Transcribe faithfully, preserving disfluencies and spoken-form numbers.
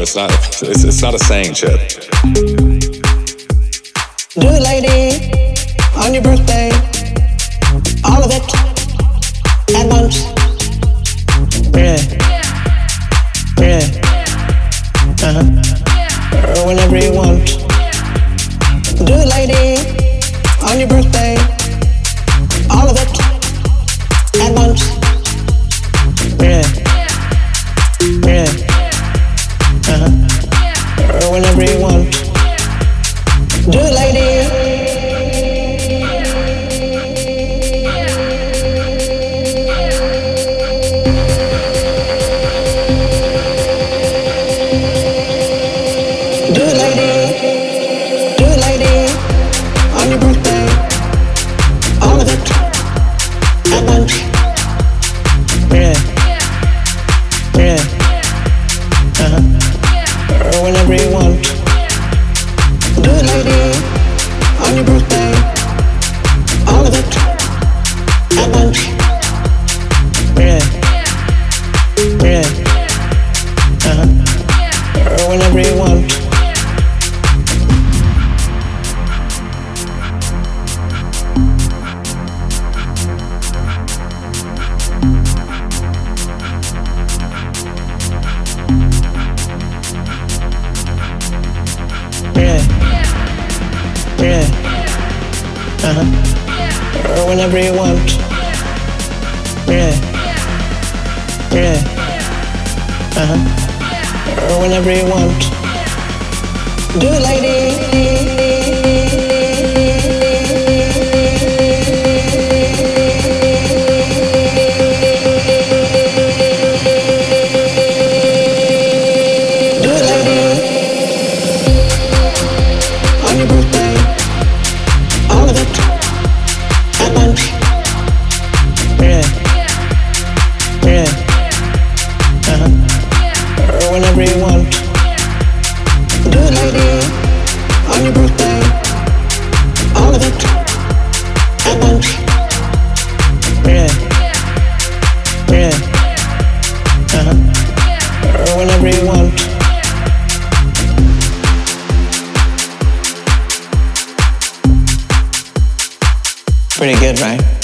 It's not. It's, it's not a saying, Chet. Do it, lady, on your birthday. All of it at once. Yeah. Yeah. Uh-huh. Or whenever you want. Do it, lady, on your birthday. All of it at once. Yeah. Yeah. Uh-huh. Or whenever you want. Do it, lady. Do it, lady. Do it, lady. On your birthday. All of it at once. Yeah. Yeah. Uh-huh. Or whenever you want. Do it, lady, on your birthday. All of it at once. Yeah. Yeah. Uh-huh. Or whenever you want. Yeah. Yeah. Uh-huh. Or whenever you want. Yeah. Yeah. Uh-huh. Or whenever you want. Do it, lady. Do it, lady. On your birthday. All of it at once. Yeah. Yeah. Uh-huh. Or whenever you want. Do it, lady, on your birthday. All of it at once. Yeah. Yeah. Uh-huh. Or whenever you want. Pretty good, right?